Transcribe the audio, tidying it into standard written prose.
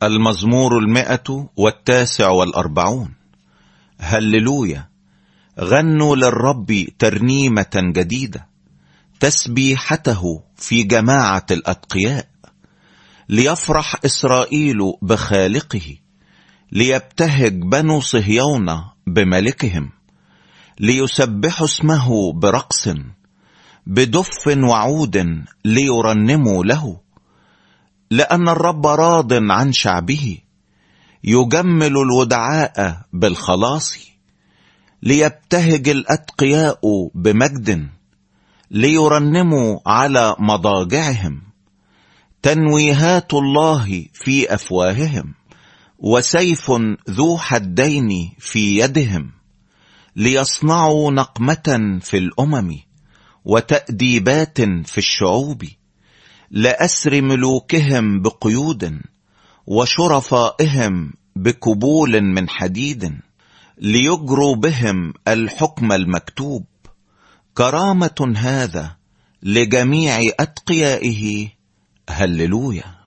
المزمور 149. هللويا. غنوا للرب ترنيمة جديدة، تسبيحته في جماعة الأتقياء. ليفرح إسرائيل بخالقه، ليبتهج بنو صهيون بملكهم. ليسبحوا اسمه برقص، بدف وعود ليرنموا له. لأن الرب راض عن شعبه، يجمل الودعاء بالخلاص. ليبتهج الأتقياء بمجد، ليرنموا على مضاجعهم. تنويهات الله في أفواههم، وسيف ذو حدين في يدهم. ليصنعوا نقمة في الأمم، وتأديبات في الشعوب. لأسر ملوكهم بقيود، وشرفائهم بكبول من حديد. ليجروا بهم الحكم المكتوب. كرامة هذا لجميع أتقيائه. هللويا.